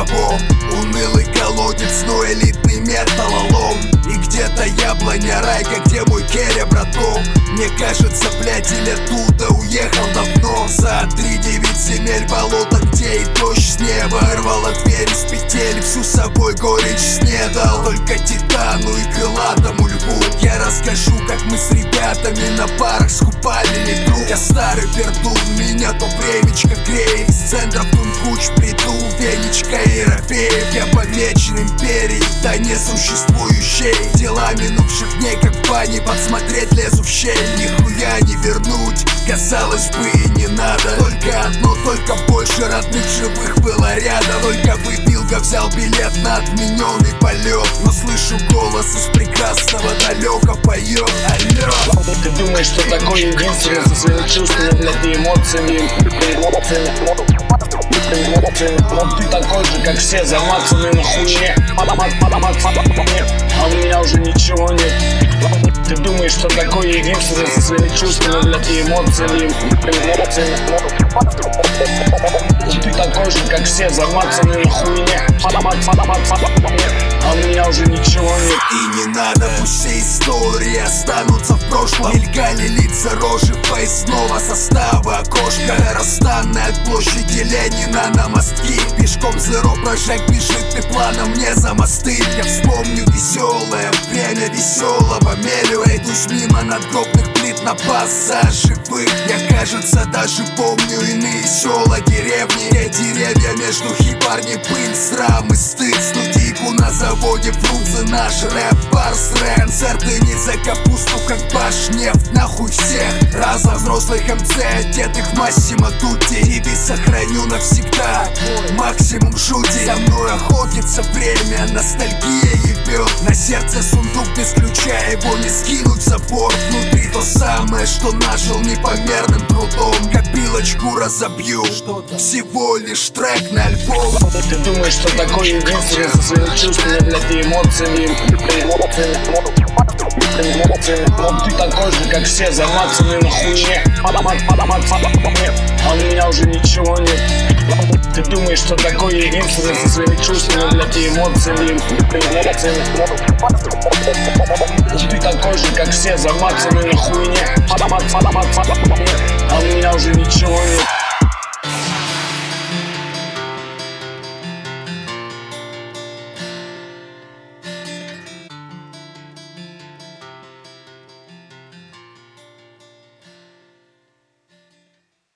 никого. Унылый колодец, но элитный металлолом. И где-то яблоня райка, где мой Керя, браток. Мне кажется, блядь, или оттуда уехал давно. За 3-9 земель болота, где и дождь с неба вырвала дверь из петель, всю собой горечь снедал. Только титану и крылатому льву я расскажу, как мы с ребятами на парах скупали литру. Я старый пердун, меня то времечко греет. Из центров Тункуч приду, Венечка и Рафеев. Я помечен империей, да несуществующей. Дела минувших дней, как в бане, подсмотреть лезу в щель. Нихуя не вернуть, казалось бы, и не надо. Только одно, только больше родных живых было рядом. Только выпилка взял билет на отмененный полет, но слышу голос из прекрасного далека поет: алло. Ты думаешь, что такой единственный со своими чувствами, блядь, и эмоциями. Но ты такой же, как все, замацанный на хуйне. А у меня уже ничего нет. Ты думаешь, что такой единственный со своими чувствами, блядь, и эмоциями. Ты такой же, как все, замацанный на хуйне. А у меня уже ничего нет. И не надо, пусть все истории останутся в прошлом. Мелькали лица, рожи поясного состава. Окошко расстанное от площади Ленина на мостки. Пешком зеро прожект бежит, ты планом не за мосты. Я вспомню веселое время веселого мелю. Идусь мимо надгробных плит на пассаж живых. Я, кажется, даже помню иные села, деревни, где деревья между хибарни, пыль, срам и стыд. Студийку на заводе Фрунзе, наш рэп-барс, концерты не за капусту, как Башнефть, нахуй всех. Разом взрослых МЦ, одетых в Массимо Дутти. Девиз сохраню навсегда, максимум шути. За мной охотится время, ностальгия ебет. На сердце сундук без ключа, его не скинуть в забор. Внутри то самое, что нажил непомерным трудом. Копилочку разобью, всего лишь трек на альбом. Ты думаешь, что такой единственный со своими чувствами, блядь, и эмоциями. Но ты такой же, как все, замацанный на хуйне. А у меня уже ничего нет. Ты думаешь, что такой единственный со своими чувствами, блядь, и эмоциями. Ты такой же, как все, замацанный на хуйне. А у меня уже ничего нет.